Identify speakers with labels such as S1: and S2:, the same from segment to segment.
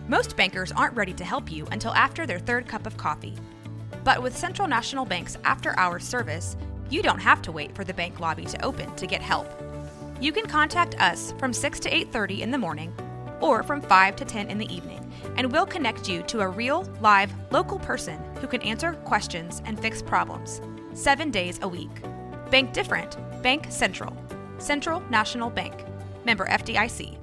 S1: Most bankers aren't ready to help you until after their third cup of coffee. But with Central National Bank's after-hours service, you don't have to wait for the bank lobby to open to get help. You can contact us from 6 to 8:30 in the morning or from 5 to 10 in the evening, and we'll connect you to a real, live, local person who can answer questions and fix problems 7 days a week. Bank different. Bank Central. Central National Bank. Member FDIC.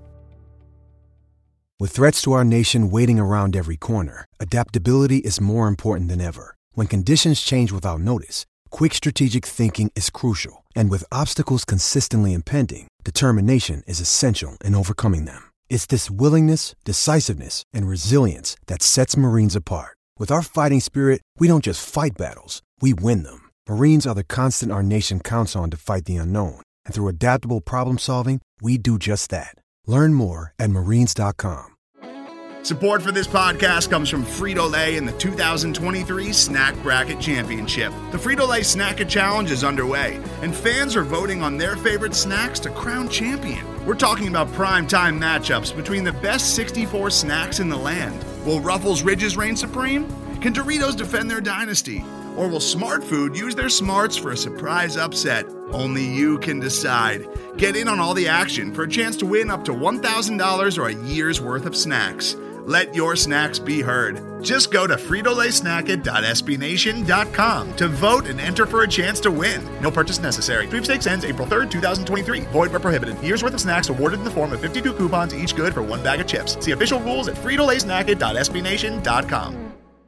S2: With threats to our nation waiting around every corner, adaptability is more important than ever. When conditions change without notice, quick strategic thinking is crucial. And with obstacles consistently impending, determination is essential in overcoming them. It's this willingness, decisiveness, and resilience that sets Marines apart. With our fighting spirit, we don't just fight battles, we win them. Marines are the constant our nation counts on to fight the unknown. And through adaptable problem solving, we do just that. Learn more at marines.com.
S3: Support for this podcast comes from Frito-Lay and the 2023 Snack Bracket Championship. The Frito-Lay Snack-It Challenge is underway, and fans are voting on their favorite snacks to crown champion. We're talking about prime-time matchups between the best 64 snacks in the land. Will Ruffles Ridges reign supreme? Can Doritos defend their dynasty? Or will Smart Food use their smarts for a surprise upset? Only you can decide. Get in on all the action for a chance to win up to $1,000 or a year's worth of snacks. Let your snacks be heard. Just go to fritolaysnacket.sbnation.com to vote and enter for a chance to win. No purchase necessary. Sweepstakes ends April 3rd, 2023. Void where prohibited. Year's worth of snacks awarded in the form of 52 coupons, each good for one bag of chips. See official rules at fritolaysnacket.sbnation.com.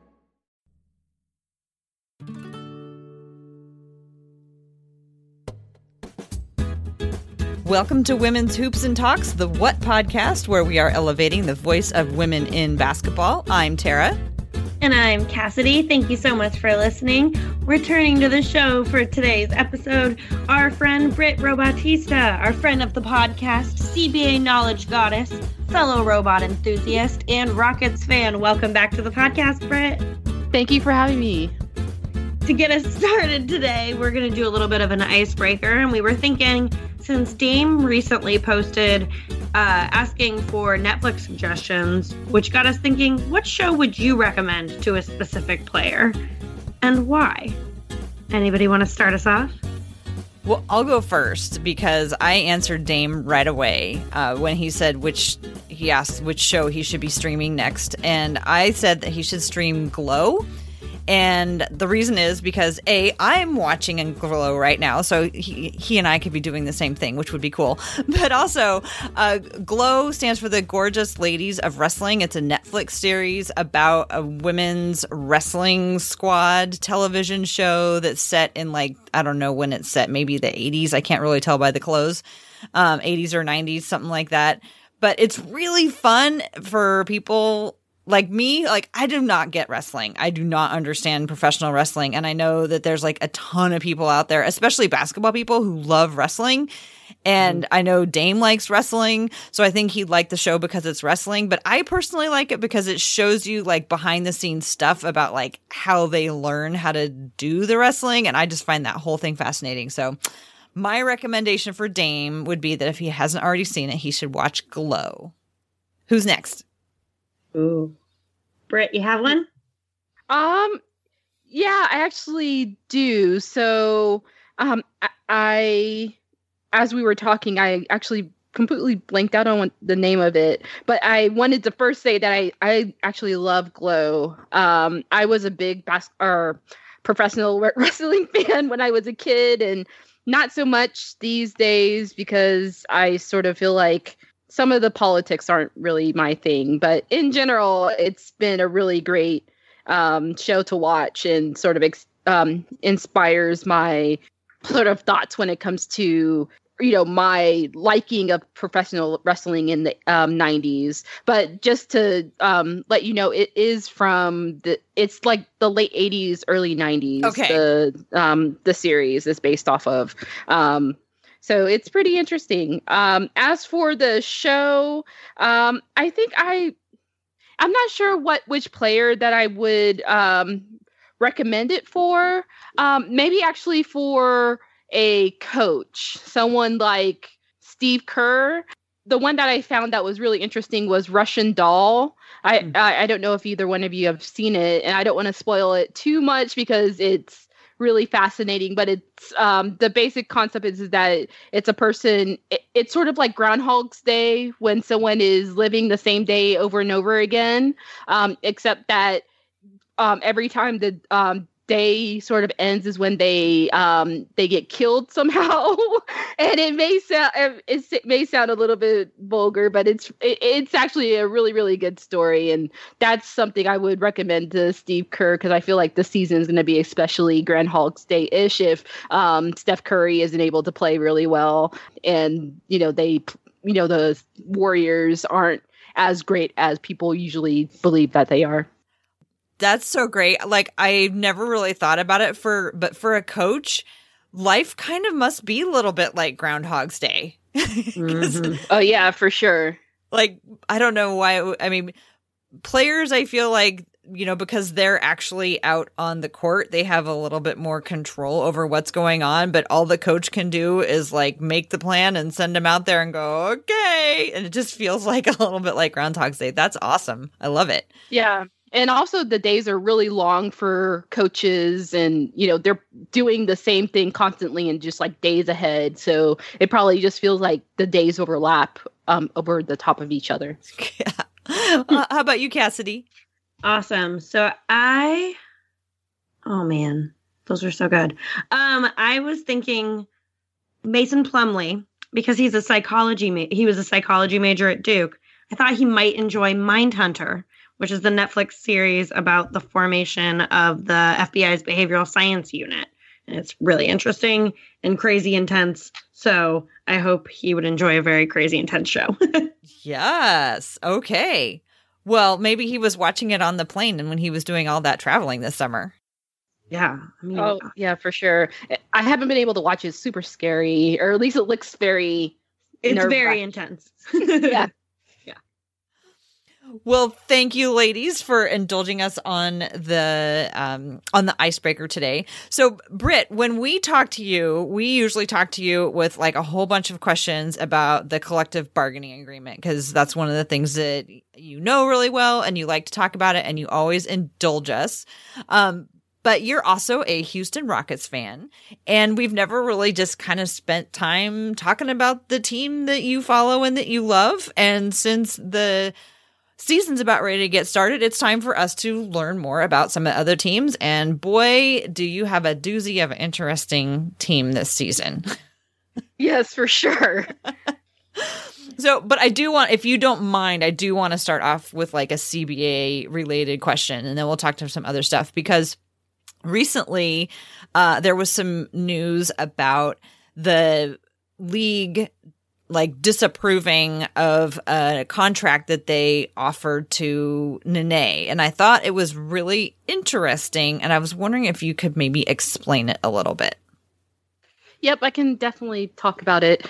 S4: Welcome to Women's Hoops and Talks, the What podcast, where we are elevating the voice of women in basketball. I'm Tara.
S5: And I'm Cassidy. Thank you so much for listening. Returning to the show for today's episode, our friend Britt Robatista, our friend of the podcast, CBA Knowledge Goddess, fellow robot enthusiast, and Rockets fan. Welcome back to the podcast, Britt.
S6: Thank you for having me.
S5: To get us started today, we're going to do a little bit of an icebreaker, and we were thinking, since Dame recently posted asking for Netflix suggestions, which got us thinking, what show would you recommend to a specific player, and why? Anybody want to start us off?
S4: Well, I'll go first because I answered Dame right away when he asked which show he should be streaming next, and I said that he should stream Glow. And the reason is because, A, I'm watching in Glow right now, so he and I could be doing the same thing, which would be cool. But also, Glow stands for the Gorgeous Ladies of Wrestling. It's a Netflix series about a women's wrestling squad television show that's set in, I don't know when it's set, maybe the 80s. I can't really tell by the clothes. 80s or 90s, something like that. But it's really fun for people like me. I do not get wrestling. I do not understand professional wrestling. And I know that there's a ton of people out there, especially basketball people, who love wrestling. And I know Dame likes wrestling. So I think he'd like the show because it's wrestling. But I personally like it because it shows you behind the scenes stuff about how they learn how to do the wrestling. And I just find that whole thing fascinating. So my recommendation for Dame would be that if he hasn't already seen it, he should watch Glow. Who's next?
S5: Ooh. Britt, you have one?
S6: Yeah, I actually do. So, I as we were talking, I actually completely blanked out on the name of it, but I wanted to first say that I actually love Glow. I was a big professional wrestling fan when I was a kid, and not so much these days because I sort of feel like some of the politics aren't really my thing, but in general, it's been a really great show to watch and sort of inspires my sort of thoughts when it comes to, my liking of professional wrestling in the 90s. But just to let you know, it is it's the late 80s, early 90s.
S4: Okay.
S6: The series is based off of. So it's pretty interesting. As for the show, I think I'm not sure which player that I would recommend it for. Maybe actually for a coach, someone like Steve Kerr. the one that I found that was really interesting was Russian Doll. I don't know if either one of you have seen it, and I don't want to spoil it too much because it's really fascinating. But it's the basic concept is that it's a person. It's sort of like Groundhog's Day when someone is living the same day over and over again, except that every time the day sort of ends is when they get killed somehow. And it may sound a little bit vulgar, but it's actually a really, really good story. And that's something I would recommend to Steve Kerr, because I feel like the season is going to be especially Groundhog's Day-ish if Steph Curry isn't able to play really well. And, the Warriors aren't as great as people usually believe that they are.
S4: That's so great. Like, I never really thought about it but for a coach, life kind of must be a little bit like Groundhog's Day.
S6: Mm-hmm. Oh yeah, for sure.
S4: Like, I don't know why. Players, I feel like, because they're actually out on the court, they have a little bit more control over what's going on. But all the coach can do is like make the plan and send them out there and go, okay. And it just feels like a little bit like Groundhog's Day. That's awesome. I love it.
S6: Yeah. And also the days are really long for coaches, and, they're doing the same thing constantly and just like days ahead. So it probably just feels like the days overlap over the top of each other.
S4: Yeah. How about you, Cassidy?
S5: Awesome. So oh man, those were so good. I was thinking Mason Plumlee, because he was a psychology major at Duke. I thought he might enjoy Mindhunter, which is the Netflix series about the formation of the FBI's behavioral science unit. And it's really interesting and crazy intense. So I hope he would enjoy a very crazy intense show.
S4: Yes. Okay. Well, maybe he was watching it on the plane and when he was doing all that traveling this summer.
S5: Yeah.
S6: Oh, yeah, for sure. I haven't been able to watch it. It's super scary, or at least it looks very...
S5: It's very intense.
S6: Yeah.
S4: Well, thank you, ladies, for indulging us on the icebreaker today. So, Britt, when we talk to you, we usually talk to you with like a whole bunch of questions about the collective bargaining agreement, because that's one of the things that you know really well and you like to talk about it and you always indulge us. But you're also a Houston Rockets fan, and we've never really just kind of spent time talking about the team that you follow and that you love. And since the season's about ready to get started, it's time for us to learn more about some of the other teams. And boy, do you have a doozy of an interesting team this season.
S6: Yes, for sure.
S4: So, but I do want, if you don't mind, I do want to start off with like a CBA related question, and then we'll talk to some other stuff, because recently there was some news about the league like disapproving of a contract that they offered to Nene. And I thought it was really interesting. And I was wondering if you could maybe explain it a little bit.
S6: Yep, I can definitely talk about it.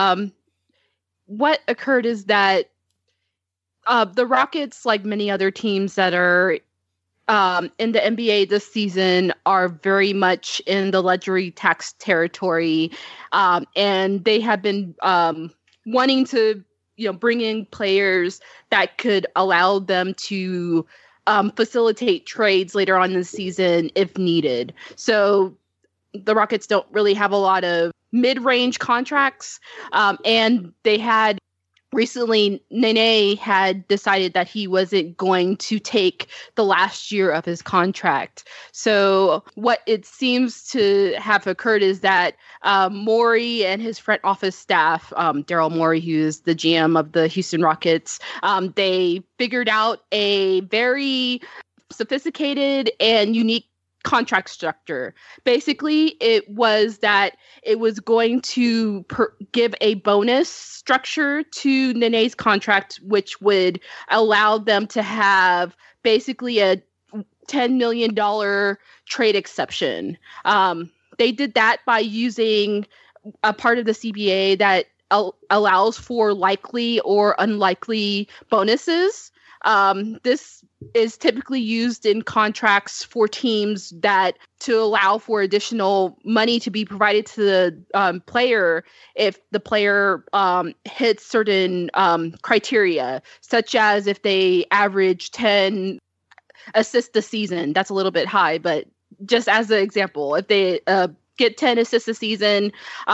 S6: What occurred is that the Rockets, like many other teams that are in the NBA this season, are very much in the luxury tax territory, and they have been wanting to, bring in players that could allow them to facilitate trades later on in the season if needed. So the Rockets don't really have a lot of mid-range contracts, and they had recently, Nene had decided that he wasn't going to take the last year of his contract. So what it seems to have occurred is that Morey and his front office staff, Daryl Morey, who is the GM of the Houston Rockets, they figured out a very sophisticated and unique contract structure. Basically, it was that it was going to give a bonus structure to Nene's contract, which would allow them to have basically a $10 million trade exception. They did that by using a part of the CBA that allows for likely or unlikely bonuses. This is typically used in contracts for teams that to allow for additional money to be provided to the player if the player hits certain criteria, such as if they average 10 assists a season. That's a little bit high, but just as an example, if they get 10 assists a season,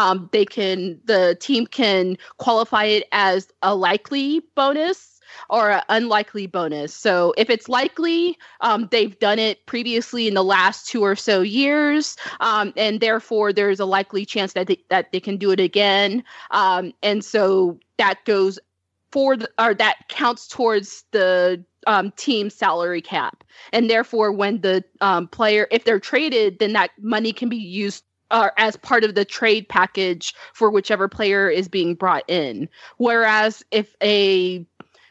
S6: the team can qualify it as a likely bonus or an unlikely bonus. So if it's likely, they've done it previously in the last 2 or so years, and therefore there's a likely chance that they can do it again. And so that goes that counts towards the team salary cap. And therefore, when the player, if they're traded, then that money can be used as part of the trade package for whichever player is being brought in. Whereas if a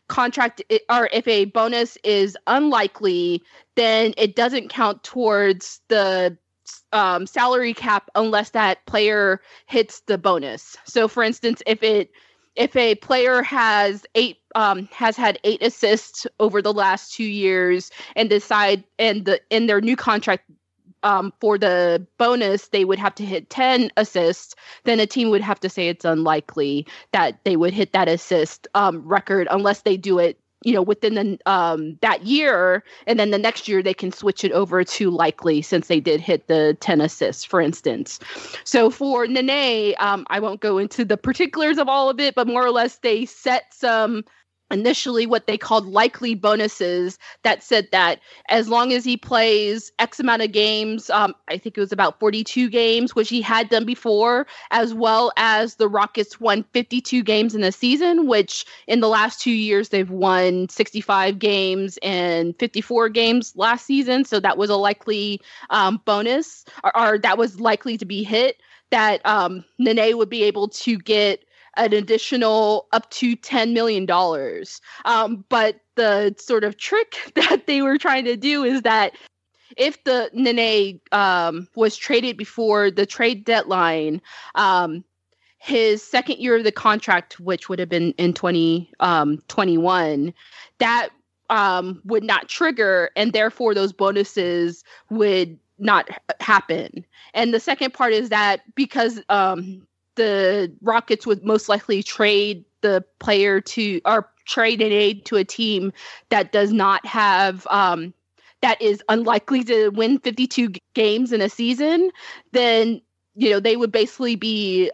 S6: if a bonus is unlikely, then it doesn't count towards the salary cap unless that player hits the bonus. So, for instance, if a player has had 8 assists over the last 2 years and in their new contract for the bonus they would have to hit 10 assists, then a team would have to say it's unlikely that they would hit that assist record unless they do it, within the that year, and then the next year they can switch it over to likely since they did hit the 10 assists, for instance. So for Nene, I won't go into the particulars of all of it, but more or less they set some initially what they called likely bonuses that said that as long as he plays X amount of games, I think it was about 42 games, which he had done before, as well as the Rockets won 52 games in a season, which in the last 2 years they've won 65 games and 54 games last season. So that was a likely bonus, or that was likely to be hit, that Nene would be able to get an additional up to $10 million. But the sort of trick that they were trying to do is that if the Nene was traded before the trade deadline, his second year of the contract, which would have been in 2021, that would not trigger, and therefore those bonuses would not happen. And the second part is that because the Rockets would most likely trade the player or trade an aid to a team that does not have, that is unlikely to win 52 games in a season, then, they would basically be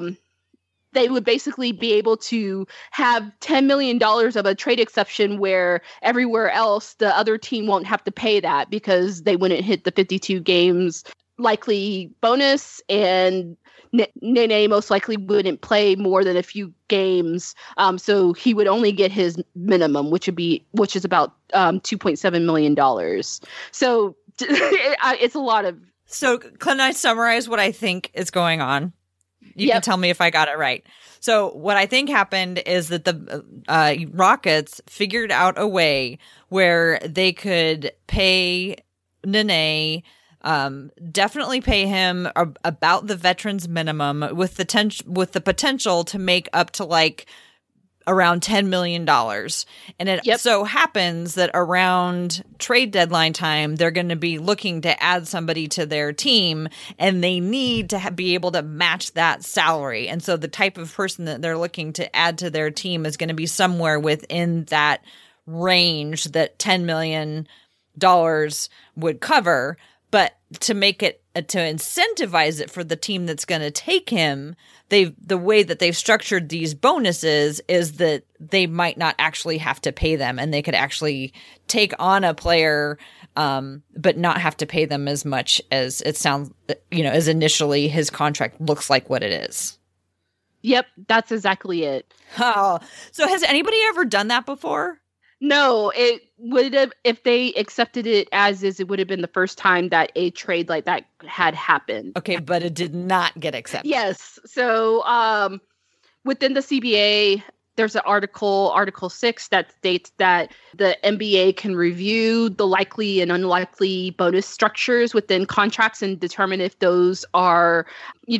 S6: able to have $10 million of a trade exception where everywhere else the other team won't have to pay that because they wouldn't hit the 52 games likely bonus, and Nene most likely wouldn't play more than a few games, so he would only get his minimum, which is about $2.7 million. So it's a lot of.
S4: So can I summarize what I think is going on? You can tell me if I got it right. So what I think happened is that the Rockets figured out a way where they could pay Nene. Definitely pay him about the veterans minimum with the potential to make up to like around $10 million. And it so happens that around trade deadline time, they're going to be looking to add somebody to their team, and they need to be able to match that salary. And so the type of person that they're looking to add to their team is going to be somewhere within that range that $10 million would cover. But to make it, to incentivize it for the team that's going to take him, the way that they've structured these bonuses is that they might not actually have to pay them, and they could actually take on a player, but not have to pay them as much as it sounds, as initially his contract looks like what it is.
S6: Yep, that's exactly it.
S4: Oh, so has anybody ever done that before?
S6: No, it would have, if they accepted it as is, it would have been the first time that a trade like that had happened.
S4: Okay, but it did not get accepted.
S6: Yes. So within the CBA, there's an Article 6, that states that the NBA can review the likely and unlikely bonus structures within contracts and determine if those are,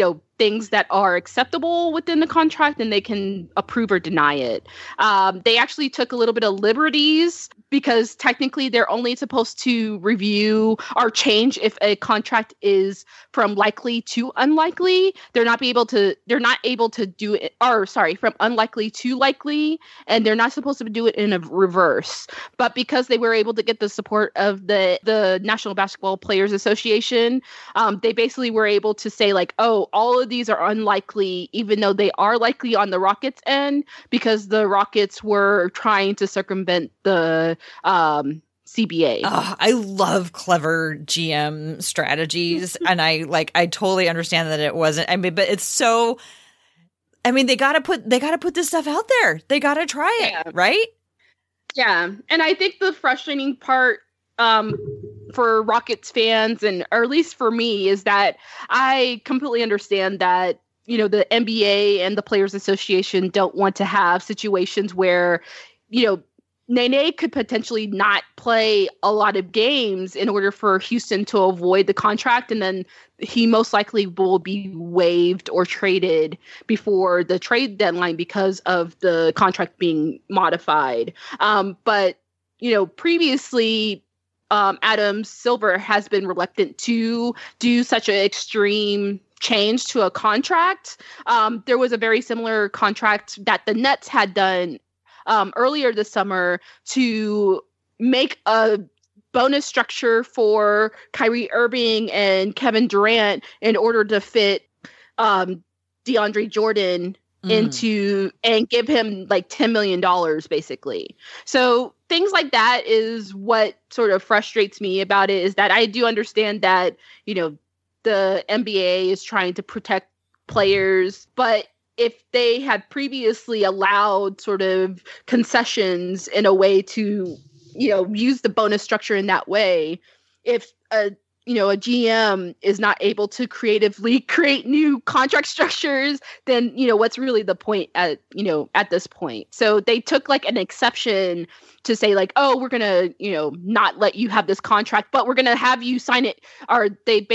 S6: things that are acceptable within the contract, and they can approve or deny it. They actually took a little bit of liberties because technically they're only supposed to review or change if a contract is from likely to unlikely. They're not able to do it, or sorry, from unlikely to likely, and they're not supposed to do it in a reverse. But because they were able to get the support of the National Basketball Players Association, they basically were able to say like, oh, all of these are unlikely, even though they are likely on the Rockets' end, because the Rockets were trying to circumvent the CBA.
S4: Oh, I love clever GM strategies, and I totally understand that it wasn't. I mean, but it's so. I mean, they gotta put this stuff out there. They gotta try it, right?
S6: Yeah, and I think the frustrating part for Rockets fans, or at least for me, is that I completely understand that, you know, the NBA and the Players Association don't want to have situations where, you know, Nene could potentially not play a lot of games in order for Houston to avoid the contract, and then he most likely will be waived or traded before the trade deadline because of the contract being modified. But, you know, previously, Adam Silver has been reluctant to do such an extreme change to a contract. There was a very similar contract that the Nets had done earlier this summer to make a bonus structure for Kyrie Irving and Kevin Durant in order to fit DeAndre Jordan into and give him like $10 million basically. So things like that is what sort of frustrates me about it, is that I do understand that, you know, the NBA is trying to protect players, but if they had previously allowed sort of concessions in a way to, you know, use the bonus structure in that way, if a GM is not able to creatively create new contract structures, then, you know, what's really the point at this point? So they took like an exception to say like, oh, we're going to, you know, not let you have this contract, but we're going to have you sign it. Or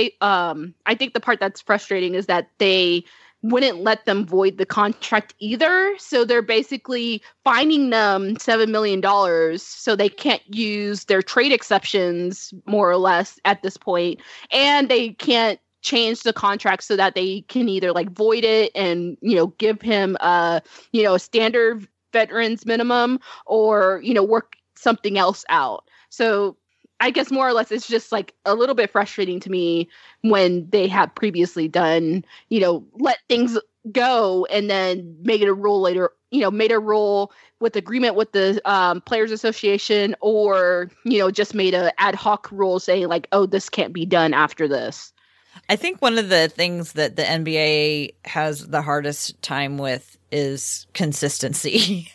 S6: I think the part that's frustrating is that they wouldn't let them void the contract either. So they're basically fining them $7 million so they can't use their trade exceptions, more or less, at this point. And they can't change the contract so that they can either like void it and, you know, give him a standard veterans minimum, or, you know, work something else out. So I guess more or less it's just like a little bit frustrating to me when they have previously done, you know, let things go and then made a rule later, you know, made a rule with agreement with the Players Association, or, you know, just made a ad hoc rule saying like, oh, this can't be done after this.
S4: I think one of the things that the NBA has the hardest time with is consistency.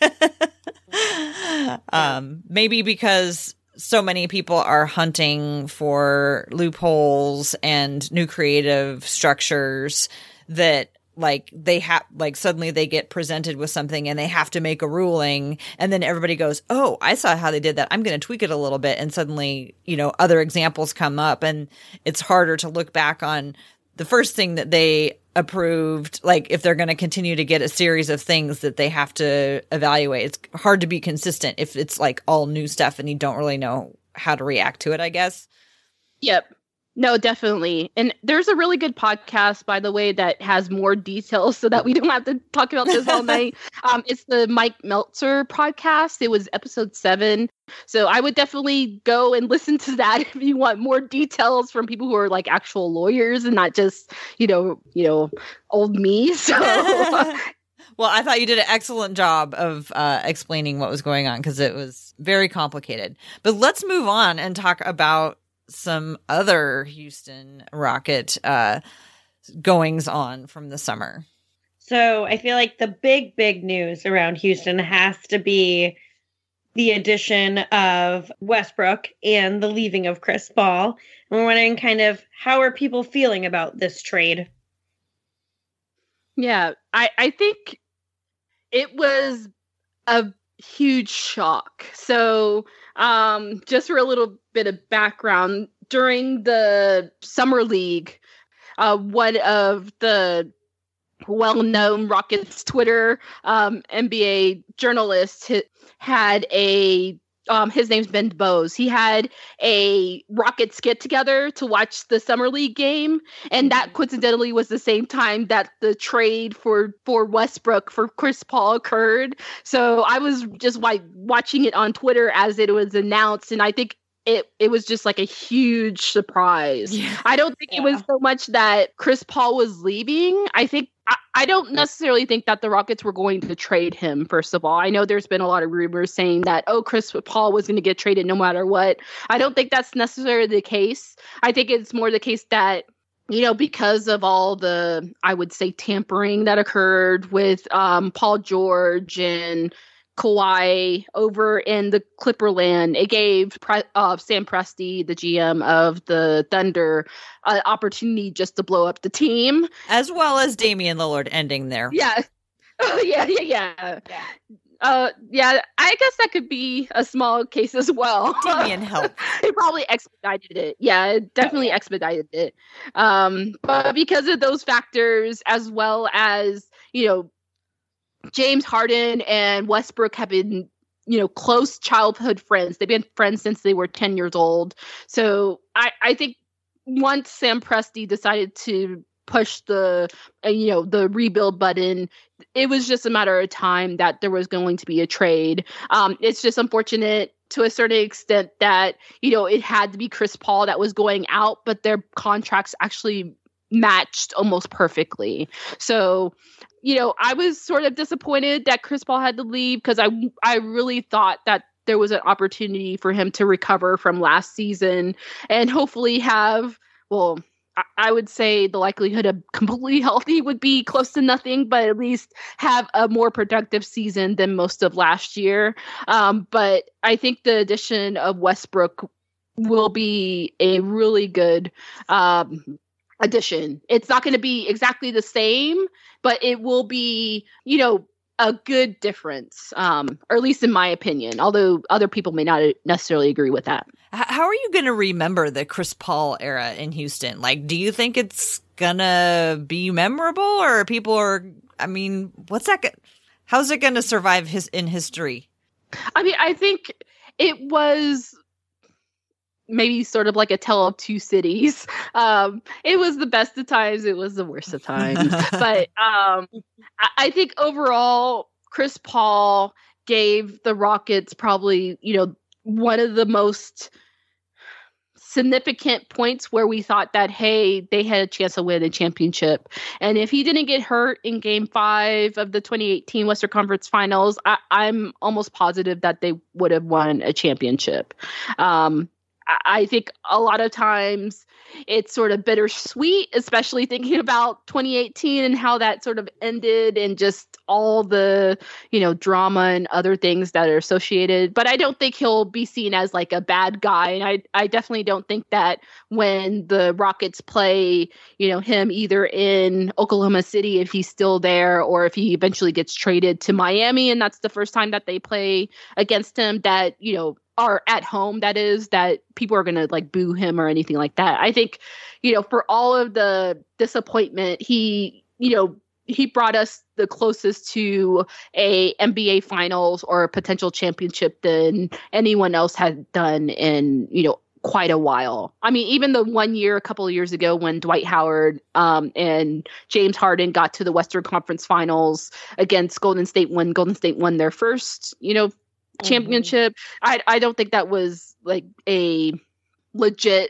S4: Maybe because so many people are hunting for loopholes and new creative structures that like they have, like suddenly they get presented with something and they have to make a ruling, and then everybody goes, oh, I saw how they did that, I'm going to tweak it a little bit, and suddenly, you know, other examples come up, and it's harder to look back on the first thing that they approved, like if they're going to continue to get a series of things that they have to evaluate. It's hard to be consistent if it's like all new stuff and you don't really know how to react to it, I guess.
S6: Yep. No, definitely. And there's a really good podcast, by the way, that has more details so that we don't have to talk about this all night. It's the Mike Meltzer podcast. It was episode 7. So I would definitely go and listen to that if you want more details from people who are like actual lawyers and not just, you know, old me. So
S4: well, I thought you did an excellent job of explaining what was going on, because it was very complicated. But let's move on and talk about some other Houston Rocket goings on from the summer.
S5: So I feel like the big news around Houston has to be the addition of Westbrook and the leaving of Chris Paul. And we're wondering kind of how are people feeling about this trade?
S6: Yeah, I think it was a huge shock. So just for a little bit of background, during the Summer League, one of the well-known Rockets Twitter NBA journalist had a his name's Ben Bowes. He had a Rockets get together to watch the Summer League game, and that coincidentally was the same time that the trade for Westbrook for Chris Paul occurred. So I was just watching it on Twitter as it was announced, and I think it was just like a huge surprise. Yeah. I don't think it was so much that Chris Paul was leaving. I don't necessarily think that the Rockets were going to trade him, first of all. I know there's been a lot of rumors saying that, Chris Paul was going to get traded no matter what. I don't think that's necessarily the case. I think it's more the case that, because of all the, I would say, tampering that occurred with Paul George and Kawhi over in the Clipperland, it gave Sam Presti, the GM of the Thunder, an opportunity just to blow up the team,
S4: as well as Damian Lillard ending there.
S6: Yeah. Yeah. I guess that could be a small case as well.
S4: Damian helped.
S6: It probably expedited it. Yeah, it definitely expedited it. But because of those factors, as well as James Harden and Westbrook have been, close childhood friends. They've been friends since they were 10 years old. So I think once Sam Presti decided to push the rebuild button, it was just a matter of time that there was going to be a trade. It's just unfortunate to a certain extent that, it had to be Chris Paul that was going out, but their contracts actually matched almost perfectly. So, I was sort of disappointed that Chris Paul had to leave because I really thought that there was an opportunity for him to recover from last season and hopefully have, I would say the likelihood of completely healthy would be close to nothing, but at least have a more productive season than most of last year. But I think the addition of Westbrook will be a really good addition. It's not going to be exactly the same, but it will be, a good difference, or at least in my opinion, although other people may not necessarily agree with that.
S4: How are you going to remember the Chris Paul era in Houston? Like, do you think it's going to be memorable, or what's that? How's it going to survive in history?
S6: I think it was maybe sort of like a tale of two cities. It was the best of times. It was the worst of times. But I think overall, Chris Paul gave the Rockets probably, one of the most significant points where we thought that, hey, they had a chance to win a championship. And if he didn't get hurt in Game 5 of the 2018 Western Conference Finals, I'm almost positive that they would have won a championship. I think a lot of times it's sort of bittersweet, especially thinking about 2018 and how that sort of ended and just all the, drama and other things that are associated. But I don't think he'll be seen as like a bad guy. And I definitely don't think that when the Rockets play, him either in Oklahoma City, if he's still there, or if he eventually gets traded to Miami, and that's the first time that they play against him, that, are at home, that is, that people are going to like boo him or anything like that. I think, for all of the disappointment, he brought us the closest to a NBA finals or a potential championship than anyone else had done in, quite a while. Even the 1 year, a couple of years ago when Dwight Howard and James Harden got to the Western Conference Finals against Golden State when Golden State won their first, championship. I don't think that was like a legit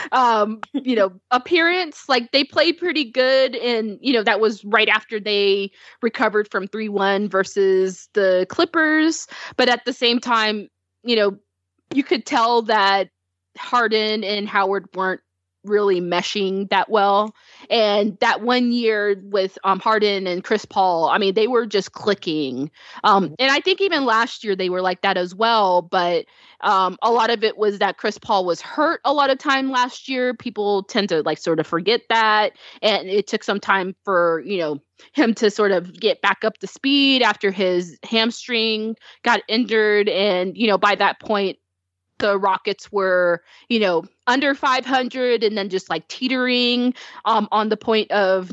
S6: appearance. Like, they played pretty good, and that was right after they recovered from 3-1 versus the Clippers. But at the same time, you could tell that Harden and Howard weren't really meshing that well. And that 1 year with Harden and Chris Paul, they were just clicking. And I think even last year they were like that as well. But a lot of it was that Chris Paul was hurt a lot of time last year. People tend to like sort of forget that. And it took some time for, him to sort of get back up to speed after his hamstring got injured. And, by that point, the Rockets were, under 500 and then just like teetering on the point of not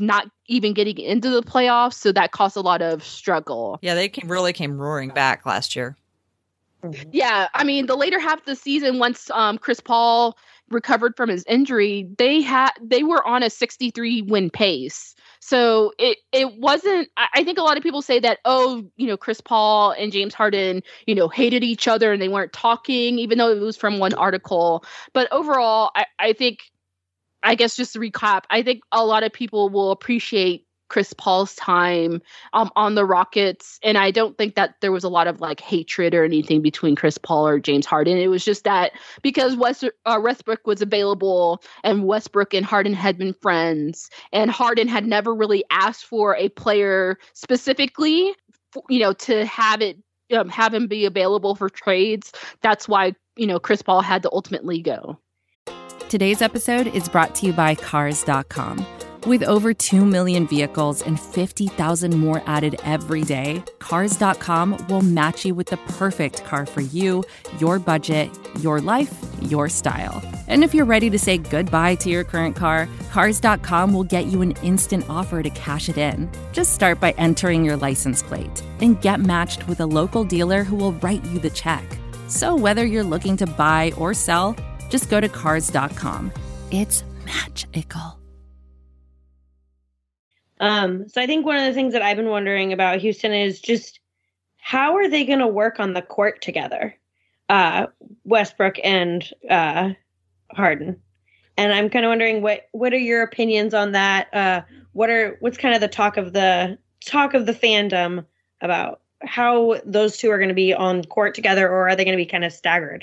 S6: even getting into the playoffs. So that caused a lot of struggle.
S4: Yeah, they really came roaring back last year.
S6: Yeah, I mean, the later half of the season, once Chris Paul recovered from his injury, they were on a 63 win pace. So it wasn't. I think a lot of people say that, Chris Paul and James Harden, hated each other and they weren't talking, even though it was from one article. But overall, I think, I guess just to recap, I think a lot of people will appreciate Chris Paul's time on the Rockets. And I don't think that there was a lot of like hatred or anything between Chris Paul or James Harden. It was just that because Westbrook was available and Westbrook and Harden had been friends, and Harden had never really asked for a player specifically, to have him be available for trades. That's why, Chris Paul had to ultimately go.
S7: Today's episode is brought to you by Cars.com. With over 2 million vehicles and 50,000 more added every day, Cars.com will match you with the perfect car for you, your budget, your life, your style. And if you're ready to say goodbye to your current car, Cars.com will get you an instant offer to cash it in. Just start by entering your license plate and get matched with a local dealer who will write you the check. So whether you're looking to buy or sell, just go to Cars.com. It's magical.
S5: So I think one of the things that I've been wondering about Houston is just how are they going to work on the court together, Westbrook and Harden, and I'm kind of wondering what are your opinions on that? What's kind of the talk of the fandom about how those two are going to be on court together, or are they going to be kind of staggered?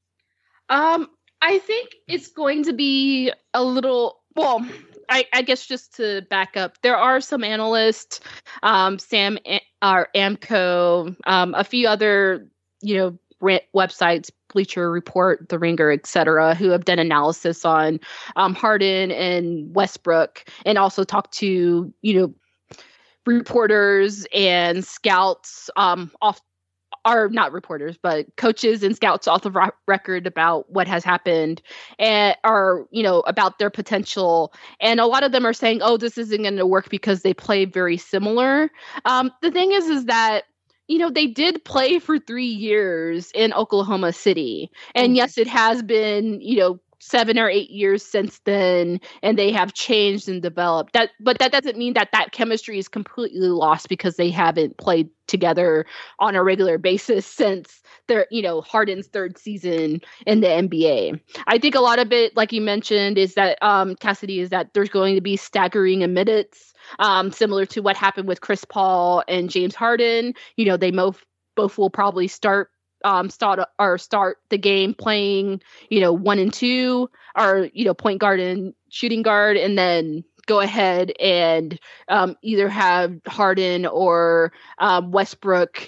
S6: I think it's going to be a little well. I guess just to back up, there are some analysts, Sam or Amco, a few other, websites, Bleacher Report, The Ringer, etc., who have done analysis on Harden and Westbrook, and also talked to, reporters and scouts are not reporters, but coaches and scouts off the record about what has happened and are, about their potential. And a lot of them are saying, oh, this isn't going to work because they play very similar. The thing is that, they did play for 3 years in Oklahoma City. And yes, it has been, 7 or 8 years since then, and they have changed and developed. But that doesn't mean that chemistry is completely lost because they haven't played together on a regular basis since their, Harden's third season in the NBA. I think a lot of it, like you mentioned, is that Cassidy, is that there's going to be staggering in minutes, similar to what happened with Chris Paul and James Harden. They both will probably start the game playing, 1 and 2, or, point guard and shooting guard, and then go ahead and either have Harden or Westbrook,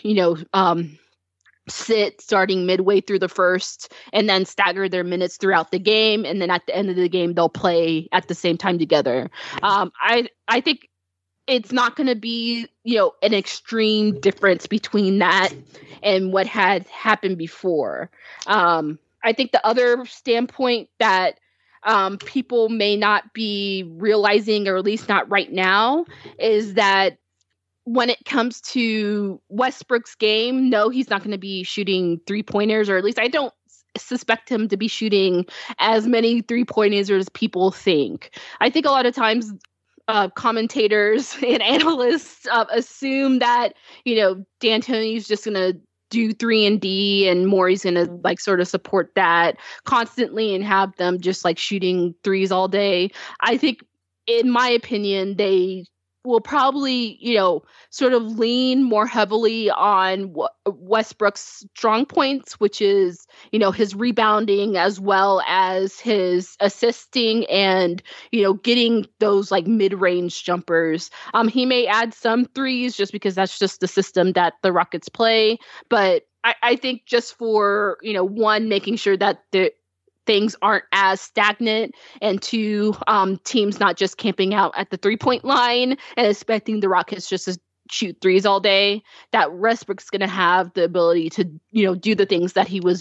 S6: sit starting midway through the first, and then stagger their minutes throughout the game, and then at the end of the game they'll play at the same time together. I think it's not going to be, an extreme difference between that and what had happened before. I think the other standpoint that people may not be realizing, or at least not right now, is that when it comes to Westbrook's game, no, he's not going to be shooting 3-pointers, or at least I don't suspect him to be shooting as many 3-pointers as people think. I think a lot of times commentators and analysts assume that, D'Antoni's just going to do 3-and-D, and Morey's going to sort of support that constantly and have them just shooting threes all day. I think, in my opinion, they will probably, sort of lean more heavily on Westbrook's strong points, which is, his rebounding as well as his assisting and, getting those mid-range jumpers. He may add some threes just because that's just the system that the Rockets play. But I think just for, one, making sure that things aren't as stagnant, and 2, teams not just camping out at the 3-point line and expecting the Rockets just to shoot threes all day, that Westbrook's going to have the ability to, do the things that he was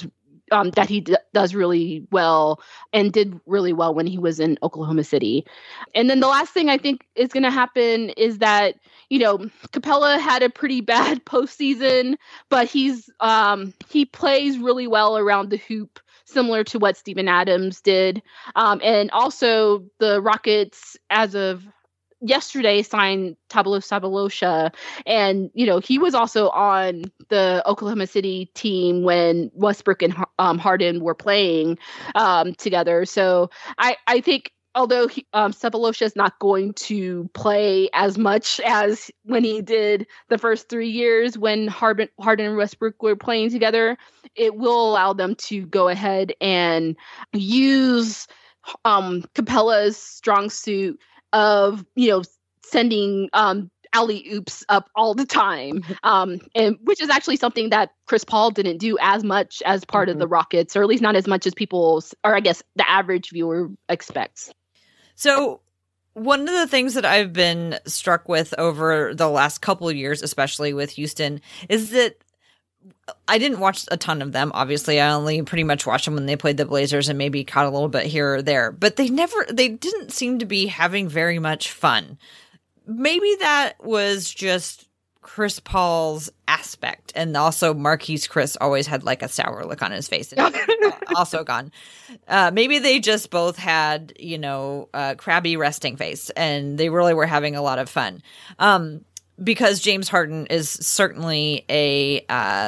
S6: that he does really well and did really well when he was in Oklahoma City. And then the last thing I think is going to happen is that, Capella had a pretty bad postseason, but he plays really well around the hoop, similar to what Steven Adams did. And also the Rockets, as of yesterday, signed Tablo Sabalosha, and he was also on the Oklahoma City team when Westbrook and Harden were playing together. So I think, although Sabalosha is not going to play as much as when he did the first 3 years when Harden and Westbrook were playing together, it will allow them to go ahead and use Capella's strong suit of sending alley oops up all the time, and which is actually something that Chris Paul didn't do as much as part of the Rockets, or at least not as much as people, or I guess the average viewer, expects.
S4: So one of the things that I've been struck with over the last couple of years, especially with Houston, is that I didn't watch a ton of them. Obviously, I only pretty much watched them when they played the Blazers and maybe caught a little bit here or there. But they didn't seem to be having very much fun. Maybe that was just Chris Paul's aspect. And also Marquise Chris always had like a sour look on his face. And also gone. Maybe they just both had, crabby resting face. And they really were having a lot of fun. Because James Harden is certainly a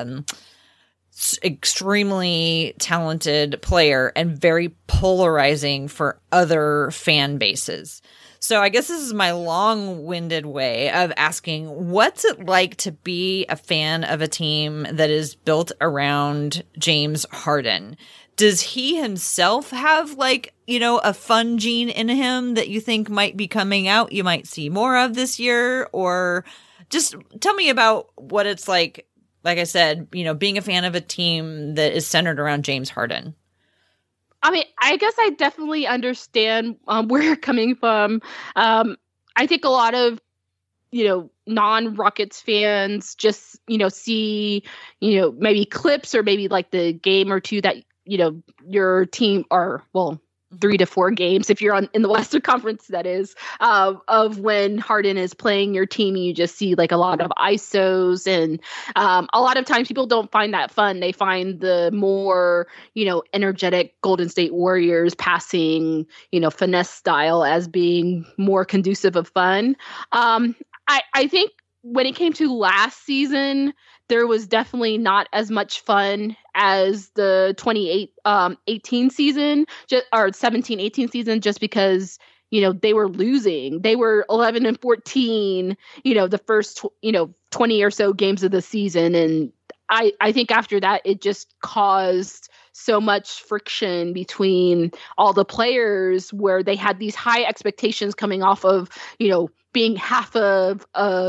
S4: extremely talented player and very polarizing for other fan bases. So I guess this is my long-winded way of asking, what's it like to be a fan of a team that is built around James Harden? Does he himself have a fun gene in him that you think might be coming out, you might see more of this year? Or just tell me about what it's like I said, being a fan of a team that is centered around James Harden.
S6: I mean, I guess I definitely understand where you're coming from. I think a lot of, non-Rockets fans just, see, maybe clips or maybe like the game or two that, your team are, 3 to 4 games if you're in the Western Conference, that is, of when Harden is playing your team, and you just see like a lot of ISOs, and a lot of times people don't find that fun. They find the more, energetic Golden State Warriors passing, finesse style as being more conducive of fun. I think when it came to last season, there was definitely not as much fun as the 2018 season, or 17-18 season, just because, they were losing. They were 11-14, the first, 20 or so games of the season. And I think after that, it just caused so much friction between all the players, where they had these high expectations coming off of, being half a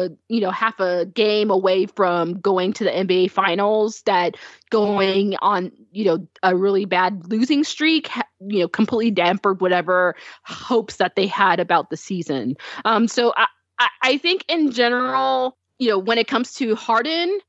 S6: game away from going to the NBA Finals, that going on, a really bad losing streak, completely dampened whatever hopes that they had about the season. So I think in general, when it comes to Harden,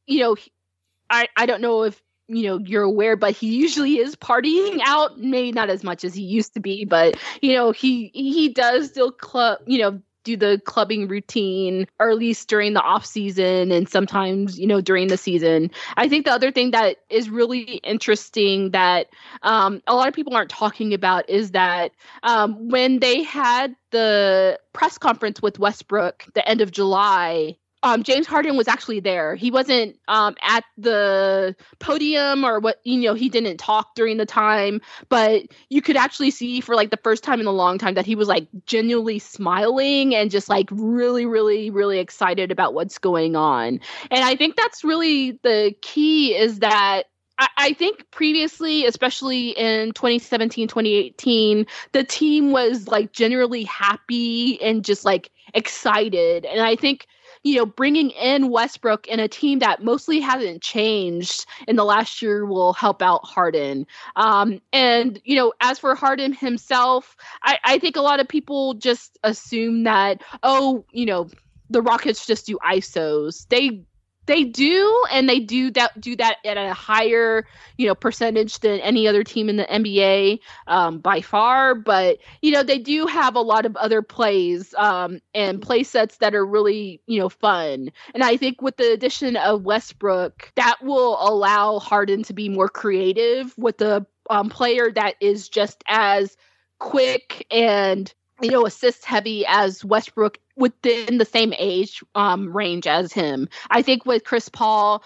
S6: I don't know if, you're aware, but he usually is partying out, maybe not as much as he used to be, but, he does still do the clubbing routine, or at least during the off season, and sometimes, during the season. I think the other thing that is really interesting that a lot of people aren't talking about is that when they had the press conference with Westbrook the end of July, James Harden was actually there. He wasn't at the podium or what, he didn't talk during the time, but you could actually see for like the first time in a long time that he was like genuinely smiling and just like really, really, really excited about what's going on. And I think that's really the key, is that I think previously, especially in 2017, 2018, the team was like generally happy and just like excited. And I think, bringing in Westbrook and a team that mostly hasn't changed in the last year will help out Harden. And, as for Harden himself, I think a lot of people just assume that, the Rockets just do ISOs. They do, and they do that at a higher, percentage than any other team in the NBA by far. But they do have a lot of other plays and play sets that are really fun. And I think with the addition of Westbrook, that will allow Harden to be more creative with a player that is just as quick and assist heavy as Westbrook within the same age range as him. I think with Chris Paul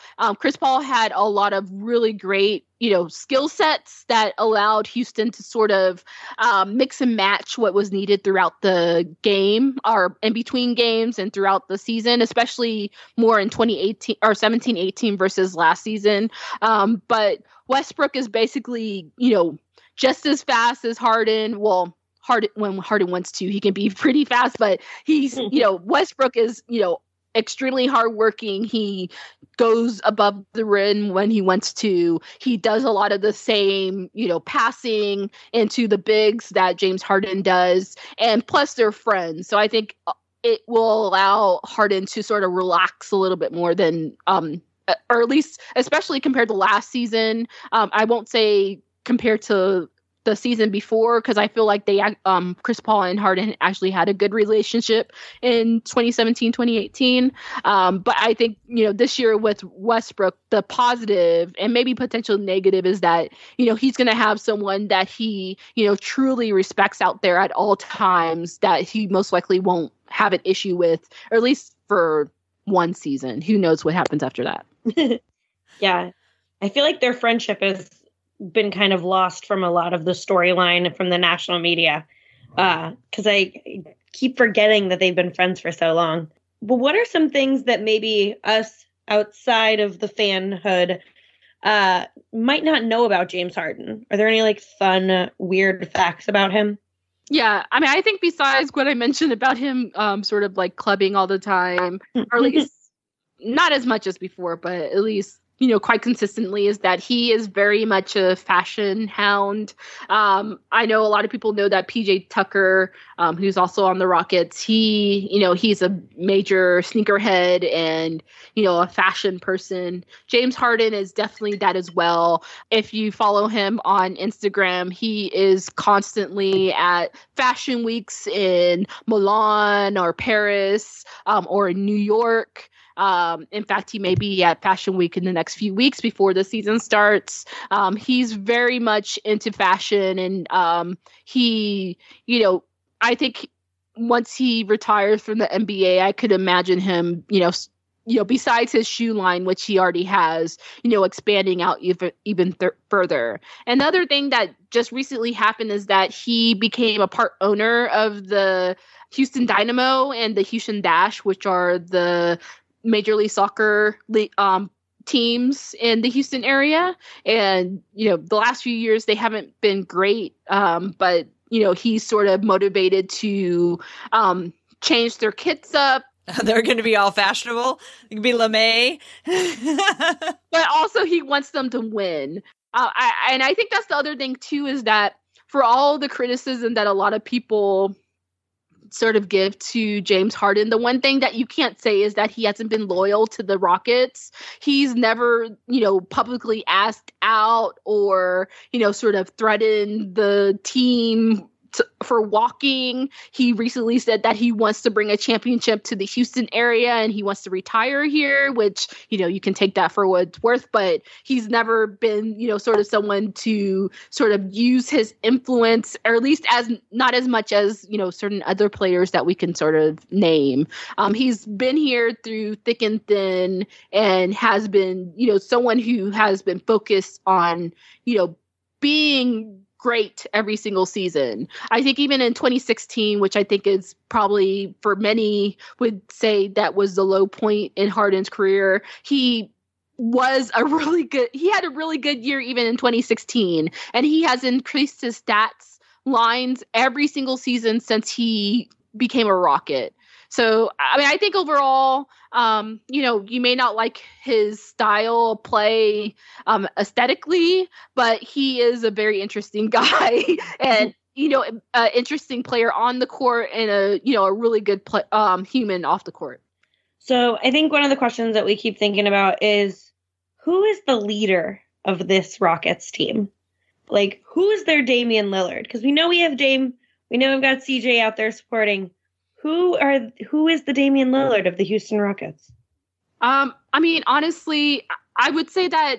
S6: had a lot of really great, skill sets that allowed Houston to sort of mix and match what was needed throughout the game or in between games and throughout the season, especially more in 2018 or 17-18 versus last season. But Westbrook is basically, just as fast as Harden. Well, when Harden wants to, he can be pretty fast, but he's, Westbrook is, extremely hardworking. He goes above the rim when he wants to. He does a lot of the same, passing into the bigs that James Harden does. And plus they're friends. So I think it will allow Harden to sort of relax a little bit more than, or at least, especially compared to last season. I won't say compared to the season before, because I feel like they Chris Paul and Harden actually had a good relationship in 2017-2018. But I think, this year with Westbrook, the positive and maybe potential negative is that, he's going to have someone that he, truly respects out there at all times that he most likely won't have an issue with, or at least for one season. Who knows what happens after that?
S5: Yeah. I feel like their friendship has been kind of lost from a lot of the storyline from the national media, because I keep forgetting that they've been friends for so long. But what are some things that maybe us outside of the fanhood might not know about James Harden? Are there any fun, weird facts about him?
S6: Yeah, I mean, I think besides what I mentioned about him sort of clubbing all the time, or at least not as much as before, but at least quite consistently, is that he is very much a fashion hound. I know a lot of people know that PJ Tucker, who's also on the Rockets, he's a major sneakerhead and, a fashion person. James Harden is definitely that as well. If you follow him on Instagram, he is constantly at fashion weeks in Milan or Paris or in New York. In fact, he may be at Fashion Week in the next few weeks before the season starts. He's very much into fashion, and he, I think once he retires from the NBA, I could imagine him, besides his shoe line, which he already has, expanding out even further. Another thing that just recently happened is that he became a part owner of the Houston Dynamo and the Houston Dash, which are the Major League Soccer teams in the Houston area. And, the last few years, they haven't been great. But, he's sort of motivated to change their kits up.
S4: They're going to be all fashionable. It could be LeMay.
S6: But also he wants them to win. And I think that's the other thing, too, is that for all the criticism that a lot of people sort of give to James Harden, the one thing that you can't say is that he hasn't been loyal to the Rockets. He's never, publicly asked out or, sort of threatened the team for walking. He recently said that he wants to bring a championship to the Houston area and he wants to retire here, which, you can take that for what it's worth, but he's never been, sort of someone to sort of use his influence, or at least as not as much as, certain other players that we can sort of name. He's been here through thick and thin and has been, someone who has been focused on, being great every single season. I think even in 2016, which I think is probably for many would say that was the low point in Harden's career, he had a really good year even in 2016. And he has increased his stats lines every single season since he became a Rocket. So, I mean, I think overall, you may not like his style of play aesthetically, but he is a very interesting guy and, interesting player on the court and a really good human off the court.
S5: So I think one of the questions that we keep thinking about is, who is the leader of this Rockets team? Like, who is their Damian Lillard? Because we know we have Dame. We know we've got CJ out there supporting. Who is the Damian Lillard of the Houston Rockets?
S6: I mean, honestly, I would say that,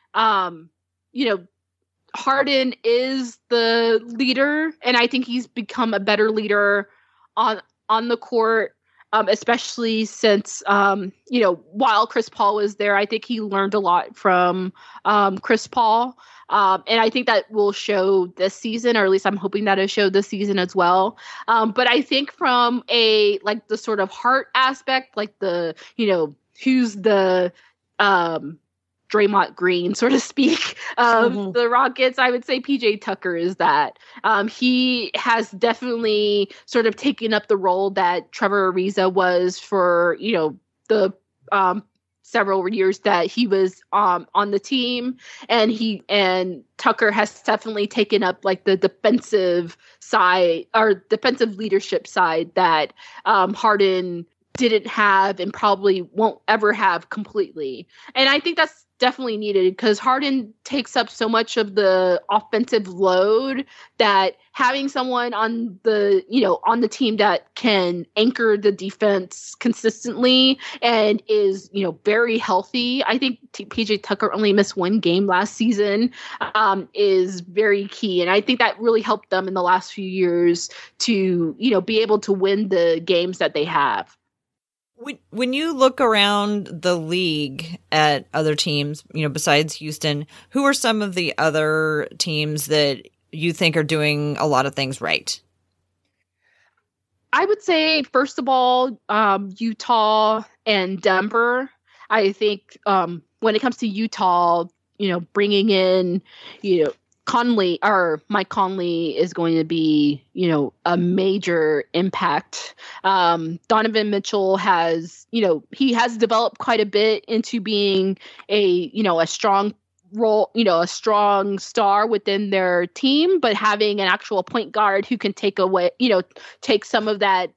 S6: Harden is the leader, and I think he's become a better leader on the court, especially since, while Chris Paul was there. I think he learned a lot from Chris Paul, and I think that will show this season, or at least I'm hoping that it showed this season as well. But I think from the sort of heart aspect, like the, who's the Draymond Green, so to speak, of the Rockets, I would say PJ Tucker is that. He has definitely sort of taken up the role that Trevor Ariza was for, the several years that he was on the team, and Tucker has definitely taken up like the defensive side, or defensive leadership side, that Harden didn't have and probably won't ever have completely. And I think that's definitely needed, because Harden takes up so much of the offensive load that having someone on the team that can anchor the defense consistently and is, very healthy. I think PJ Tucker only missed one game last season, is very key. And I think that really helped them in the last few years to, be able to win the games that they have.
S4: When you look around the league at other teams, besides Houston, who are some of the other teams that you think are doing a lot of things right?
S6: I would say, first of all, Utah and Denver. I think when it comes to Utah, bringing in, Mike Conley is going to be, a major impact. Donovan Mitchell has, he has developed quite a bit into being a strong role, a strong star within their team, but having an actual point guard who can take some of that,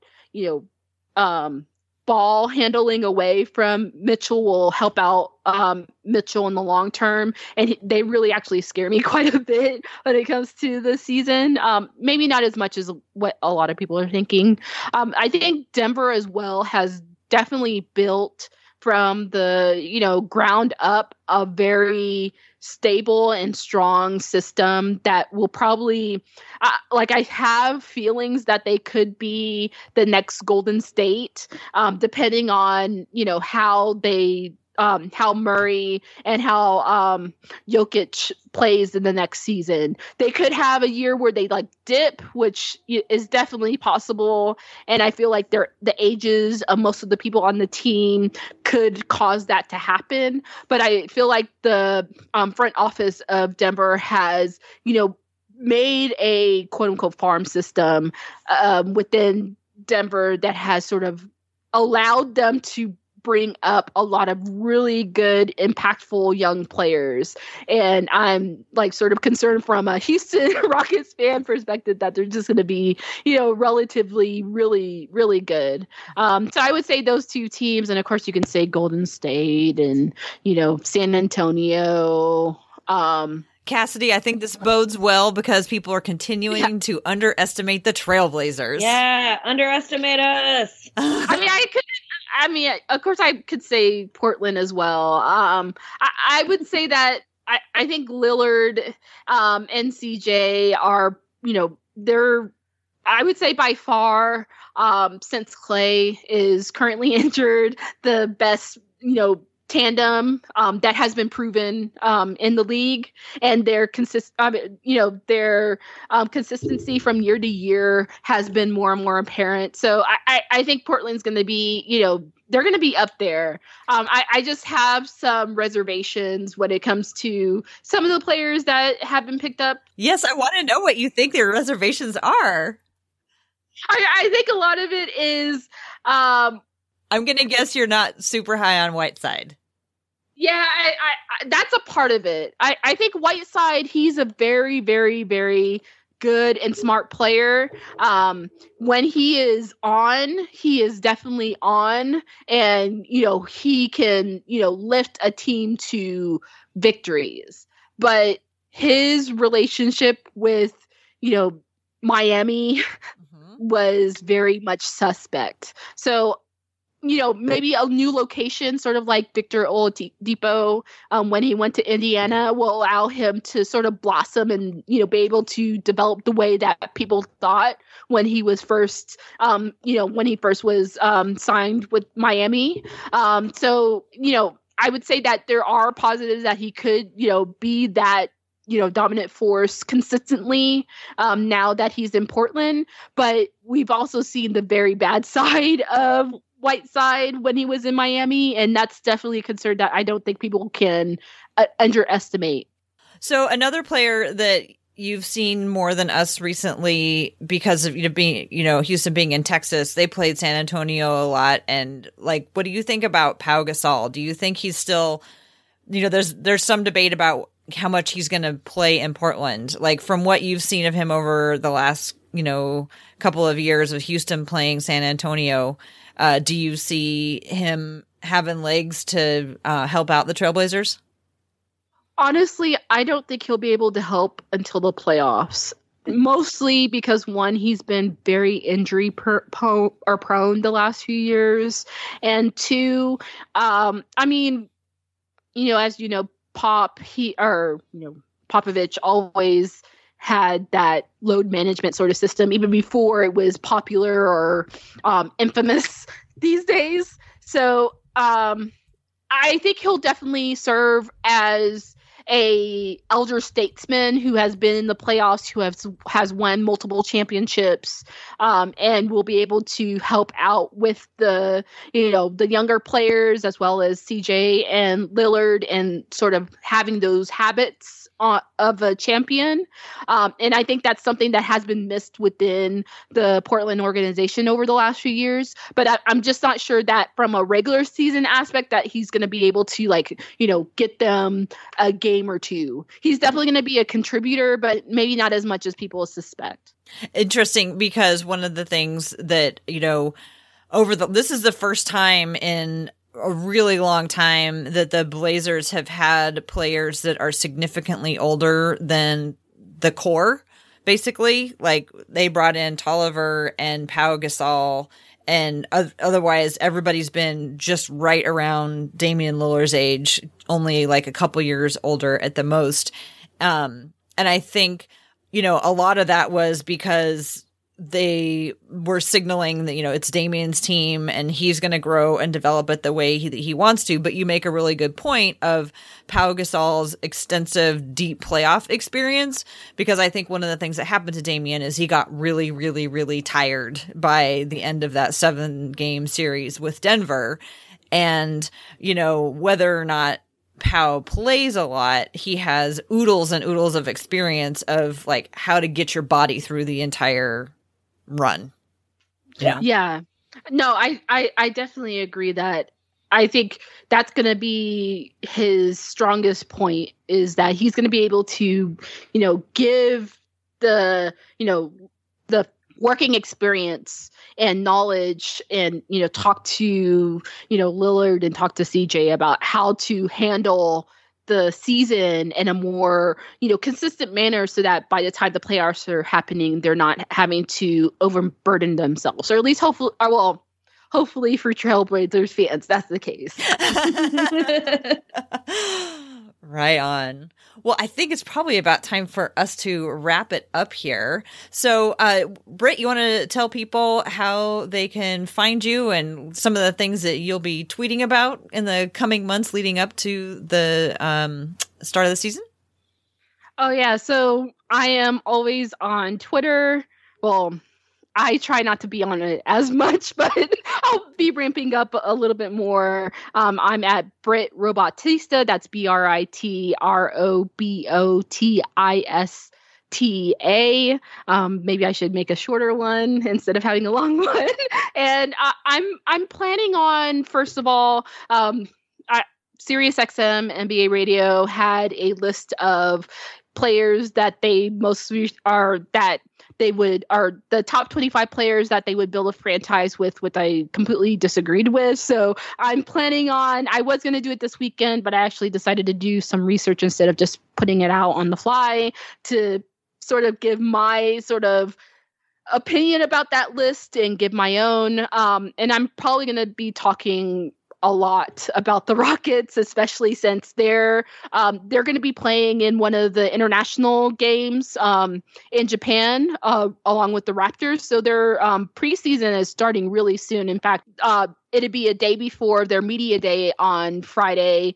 S6: ball handling away from Mitchell will help out Mitchell in the long term. And they really actually scare me quite a bit when it comes to the season. Maybe not as much as what a lot of people are thinking. I think Denver as well has definitely built from the, ground up a very stable and strong system that will probably, I have feelings that they could be the next Golden State, depending on, how they, how Murray and how Jokic plays in the next season. They could have a year where they dip, which is definitely possible. And I feel like the ages of most of the people on the team could cause that to happen. But I feel like the front office of Denver has, made a quote unquote farm system within Denver that has sort of allowed them to bring up a lot of really good, impactful young players. And I'm sort of concerned from a Houston Rockets fan perspective that they're just going to be, relatively really, really good. So I would say those two teams. And of course you can say Golden State and, San Antonio.
S4: Cassidy, I think this bodes well because people are continuing to underestimate the Trailblazers.
S5: Yeah, underestimate us.
S6: Of course, I could say Portland as well. I would say that I think Lillard and CJ are, they're, I would say by far, since Clay is currently injured, the best, tandem that has been proven in the league, and their consistency from year to year has been more and more apparent. So I think Portland's going to be, they're going to be up there. I just have some reservations when it comes to some of the players that have been picked up.
S4: Yes, I want to know what you think their reservations are.
S6: I think a lot of it is...
S4: I'm going to guess you're not super high on Whiteside.
S6: Yeah, I that's a part of it. I think Whiteside, he's a very, very, very good and smart player. When he is on, he is definitely on, and he can lift a team to victories. But his relationship with Miami was very much suspect. So maybe a new location, sort of like Victor Oladipo, when he went to Indiana, will allow him to sort of blossom and, be able to develop the way that people thought when he was first, when he first was signed with Miami. So, I would say that there are positives that he could, be that, dominant force consistently now that he's in Portland. But we've also seen the very bad side of Whiteside when he was in Miami, and that's definitely a concern that I don't think people can underestimate.
S4: So another player that you've seen more than us recently because of being Houston being in Texas, they played San Antonio a lot, and what do you think about Pau Gasol? Do you think he's still there's some debate about how much he's going to play in Portland? From what you've seen of him over the last couple of years of Houston playing San Antonio, do you see him having legs to help out the Trailblazers?
S6: Honestly, I don't think he'll be able to help until the playoffs. Mostly because, one, he's been very injury prone the last few years. And two, as Popovich always had that load management sort of system, even before it was popular or infamous these days. So I think he'll definitely serve as a elder statesman who has been in the playoffs, who has won multiple championships, and will be able to help out with the younger players as well as CJ and Lillard, and sort of having those habits of a champion. And I think that's something that has been missed within the Portland organization over the last few years. But I'm just not sure that from a regular season aspect that he's going to be able to get them a game or two. He's definitely going to be a contributor, but maybe not as much as people suspect.
S4: Interesting, because one of the things that, this is the first time in a really long time that the Blazers have had players that are significantly older than the core, basically. They brought in Tolliver and Pau Gasol, and otherwise everybody's been just right around Damian Lillard's age, only a couple years older at the most. And I think, a lot of that was because they were signaling that, it's Damian's team and he's going to grow and develop it the way he wants to. But you make a really good point of Pau Gasol's extensive, deep playoff experience, because I think one of the things that happened to Damian is he got really, really, really tired by the end of that 7-game series with Denver. And, whether or not Pau plays a lot, he has oodles and oodles of experience of how to get your body through the entire run.
S6: Yeah. No, I definitely agree that I think that's going to be his strongest point, is that he's going to be able to, give the working experience and knowledge and, talk to, Lillard and talk to CJ about how to handle the season in a more, consistent manner, so that by the time the playoffs are happening, they're not having to overburden themselves, or at least hopefully for Trailblazers fans, that's the case.
S4: Right on. Well, I think it's probably about time for us to wrap it up here. So, Britt, you want to tell people how they can find you and some of the things that you'll be tweeting about in the coming months leading up to the start of the season?
S6: Oh, yeah. So I am always on Twitter. Well, I try not to be on it as much, but I'll be ramping up a little bit more. I'm at Britt Robotista. That's BRIT ROBOTISTA. Maybe I should make a shorter one instead of having a long one. And I'm planning on, first of all, SiriusXM NBA Radio had a list of players that they mostly are the top 25 players that they would build a franchise with, which I completely disagreed with. So I'm planning on, I was going to do it this weekend, but I actually decided to do some research instead of just putting it out on the fly to sort of give my sort of opinion about that list and give my own. And I'm probably going to be talking a lot about the Rockets, especially since they're going to be playing in one of the international games in Japan along with the Raptors. So their preseason is starting really soon. In fact, it'd be a day before their media day on Friday.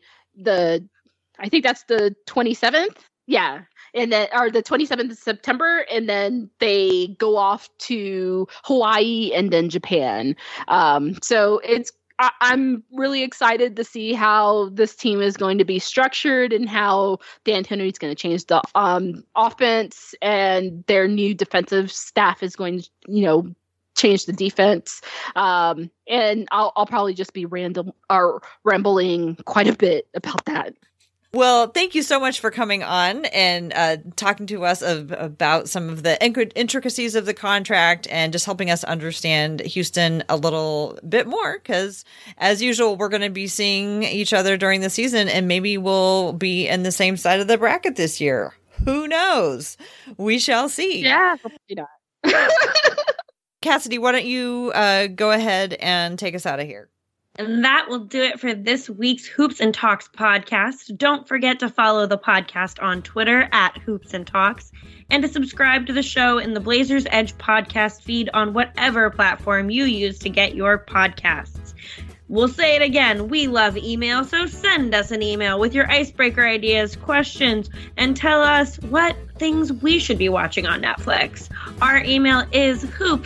S6: I think that's the 27th. Yeah. And then, or the 27th of September, and then they go off to Hawaii and then Japan. So I'm really excited to see how this team is going to be structured and how D'Antoni is going to change the offense, and their new defensive staff is going to, change the defense. And I'll probably just be rambling quite a bit about that.
S4: Well, thank you so much for coming on and talking to us about some of the intricacies of the contract and just helping us understand Houston a little bit more, because as usual, we're going to be seeing each other during the season, and maybe we'll be in the same side of the bracket this year. Who knows? We shall see.
S6: Yeah, probably not.
S4: Cassidy, why don't you go ahead and take us out of here?
S5: And that will do it for this week's Hoops and Talks podcast. Don't forget to follow the podcast on Twitter at Hoops and Talks, and to subscribe to the show in the Blazers Edge podcast feed on whatever platform you use to get your podcasts. We'll say it again. We love email, so send us an email with your icebreaker ideas, questions, and tell us what things we should be watching on Netflix. Our email is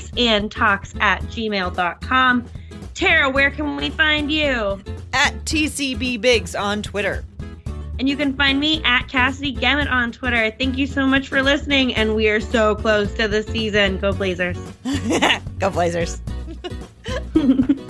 S5: hoopsandtalks@gmail.com. Tara, where can we find you?
S4: At TCB Biggs on Twitter.
S5: And you can find me at Cassidy Gamet on Twitter. Thank you so much for listening, and we are so close to the season. Go Blazers.
S4: Go Blazers.